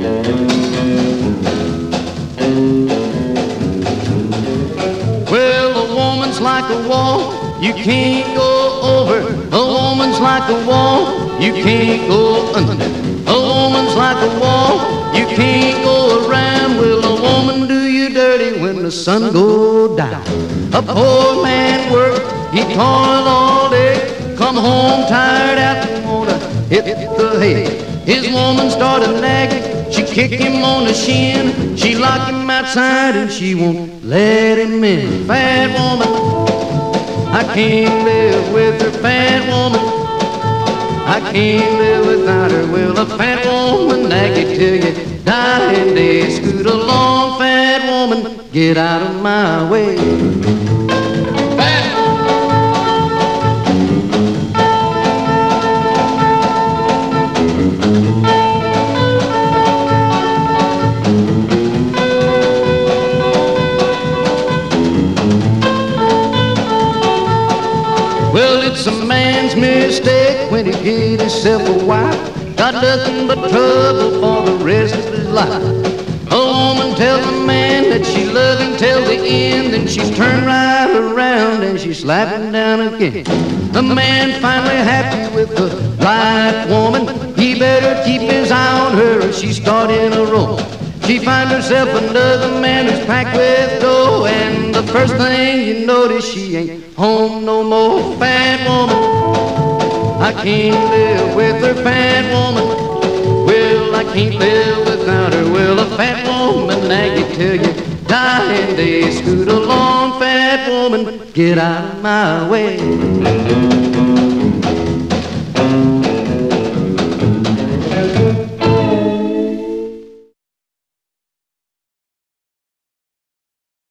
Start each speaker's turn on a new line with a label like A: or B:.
A: Well, a woman's like a wall, you can't go over. A woman's like a wall, you can't go under. A woman's like a wall, you can't go around. Will a woman do you dirty when the sun goes down? A poor man works, he toil all day, come home tired out and wanna hit the hay. His woman started nagging, she kick him on the shin, she lock him outside and she won't let him in. Fat woman, I can't live with her. Fat woman, I can't live without her. Well, a fat woman nag you till you die and day. Scoot along, fat woman, get out of my way. Well, it's a man's mistake when he get himself a wife. Got nothing but trouble for the rest of his life. A woman tells a man that she loves him till the end, then she's turned right around and she's slapping down again. The man finally happy with the right woman, he better keep his eye on her or she's starting a roll. She finds herself another man who's packed with dough, and the first thing you notice, she ain't home no more. Fat woman, I can't live with her. Fat woman, well, I can't live without her. Well, a fat woman nag you till you die and day. Scoot along, fat woman, get out of my way.